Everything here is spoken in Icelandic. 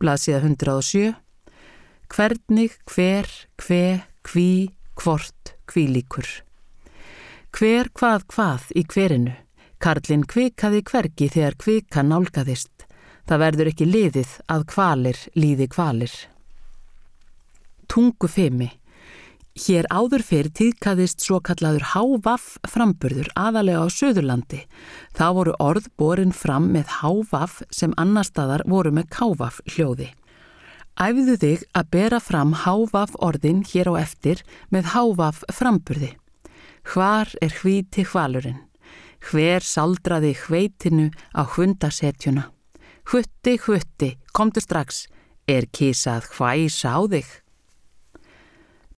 Blaðsíða 107. Hvernig, hver, hve, hví, hvort, hvílíkur. Hver, hvað í hverinu. Karlinn hvikaði hvergi þegar kvika nálgaðist. Það verður ekki liðið að hvalir líði hvalir. Tungufimi. Hér áður fyrr tíðkaðist svo kallaður hávaff framburður aðalega á Suðurlandi. Þá voru orð borin fram með hávaff sem annar staðar voru með kávaff hljóði. Æfðu þig að bera fram hávaff orðin hér á eftir með hávaff framburði. Hvar hvíti hvalurinn? Hver saldraði hveitinu á hundasetjuna? Hutti, komdu strax, kisa að hvæsa á þig?